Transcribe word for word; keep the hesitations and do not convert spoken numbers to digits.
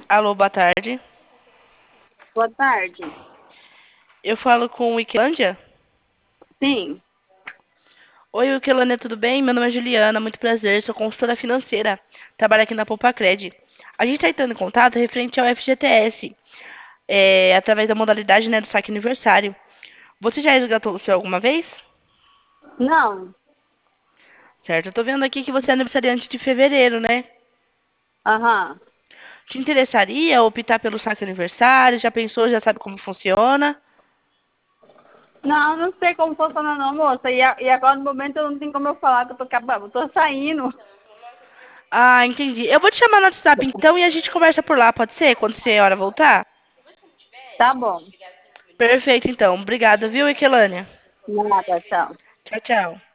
Alô, boa tarde. Boa tarde. Eu falo com o Wikilândia? Sim. Oi, Wikilândia, tudo bem? Meu nome é Juliana, muito prazer, sou consultora financeira. Trabalho aqui na Poupacred. A gente está entrando em contato referente ao F G T S, é, através da modalidade, né, do saque aniversário. Você já resgatou o seu alguma vez? Não. Certo, eu tô vendo aqui que você é aniversariante de fevereiro, né? Aham. Te interessaria optar pelo saque aniversário? Já pensou, já sabe como funciona? Não, não sei como funciona não, moça. E, a- e agora no momento eu não tenho como eu falar que eu tô acabando. Eu tô saindo. Ah, entendi. Eu vou te chamar no WhatsApp então e a gente conversa por lá, pode ser? Quando você é hora voltar? Tá bom. Perfeito, então. Obrigada, viu, Ekelânia? Nada, tchau. Tchau, tchau.